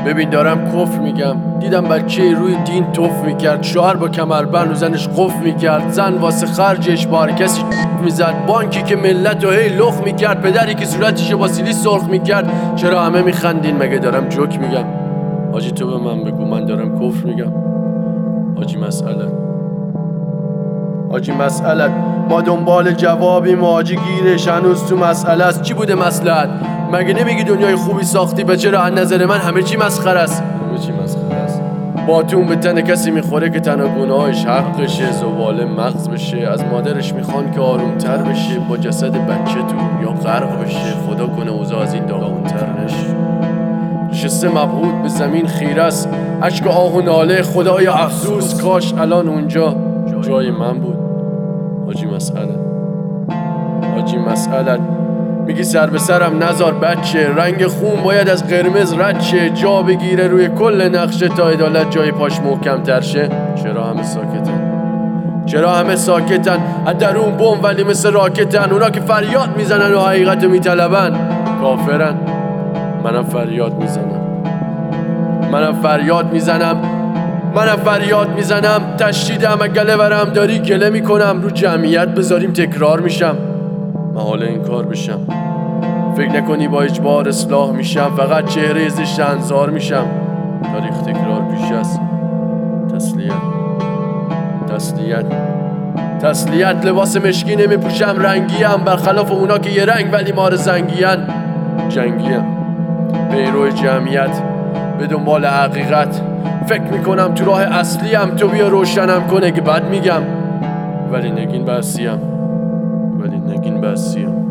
ببین دارم کفر میگم، دیدم بچه روی دین توف میکرد، شوهر با کمربند و زنش قفل میکرد، زن واسه خرجش بار کسی میزد، بانکی که ملت و هی لخ میکرد، پدری که صورتش با سیلی سرخ میکرد. چرا همه میخندین؟ مگه دارم جوک میگم؟ حاجی تو به من بگو من دارم کفر میگم؟ حاجی مسئلت ما دنبال جوابیم و حاجی گیرش هنوز تو مسئله است. چی بوده مصلحت؟ مگه نمیگی دنیای خوبی ساختی؟ به چرا از نظر من همه چی مسخره است؟ باتون به تن کسی میخوره که تن و گناهش حقشه، زباله مغز بشه. از مادرش میخوان که آرومتر بشه، با جسد بچه تو یا غرق بشه. خدا کنه اوضاع از این داغونتر نشه. نشسته مبهوت به زمین خیره است، اشک آه و ناله خدای افسوس، کاش الان اونجا جای من بود. حاجی مسئلت میگی سر به سرم نزار بچه، رنگ خون باید از قرمز رد شه، جا بگیره روی کل نقشه تا عدالت جای پاش محکم تر شه. چرا همه ساکتن؟ از درون بم ولی مثل راکتن. اونا که فریاد میزنن و حقیقتو میطلبن کافرن. منم فریاد میزنم تشدیدم. گله برم داری گله میکنم، رو جمعیت بذاریم تکرار میشم. محاله این کار بشم، فکر نکنی با اجبار اصلاح میشم، فقط چهره زشت انظار میشم. تاریخ تکرار پیش است. تسلیت لباس مشکی نمیپوشم، رنگیم برخلاف اونا که یه رنگ ولی مار زنگین. جنگیم پیرو جمعیت به دنبال حقیقت، فکر میکنم تو راه اصلیم، تو بیا روشنم کنه که بد میگم ولی نگین بسیم.